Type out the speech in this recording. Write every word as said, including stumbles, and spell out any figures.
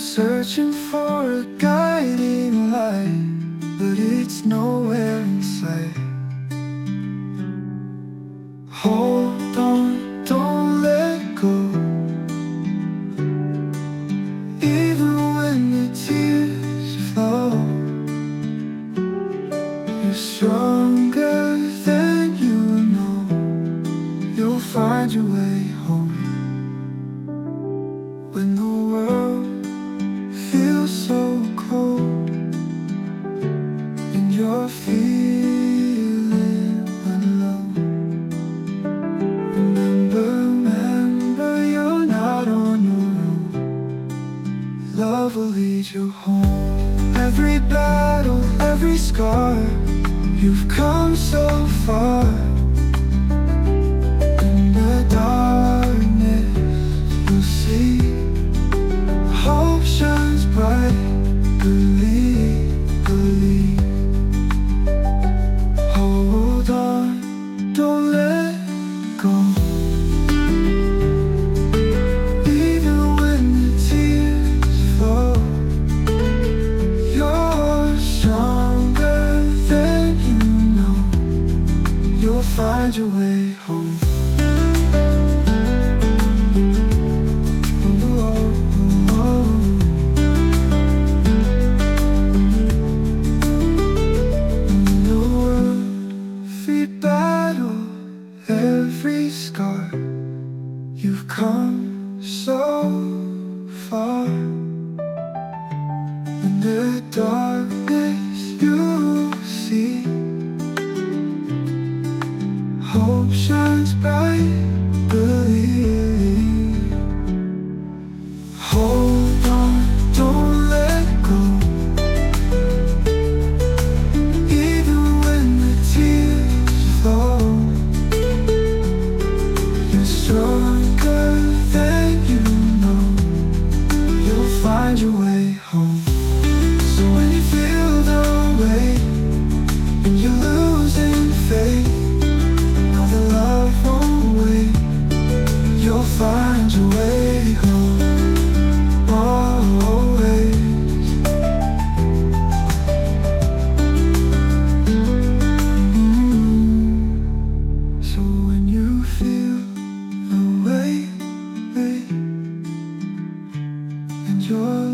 searching for a guiding light, but it's nowhere in sight. Hold on, don't let go, even when the tears flow. You're stronger than you know. You'll find your way home. When the world feels so cold and you're feeling alone, remember, remember, you're not on your own. Love will lead you home. Every battle, every scar, you've come so far. In the darkness, you'll see hope shines bright. Believe, believe. Hold on, don't let go. Even when the tears flow, you're stronger than you know. You'll find your way home. Battle, every scar, you've come so far. In the darkness you see hope shines bright. Believe. Hold on, don't let go. Even when the tears flow, you're stronger than you know. You'll find your way home. So when you feel the weight and you're losing faith, know that love won't wait. You'll find your way home. Always. So when you feel the weight, weight, and you're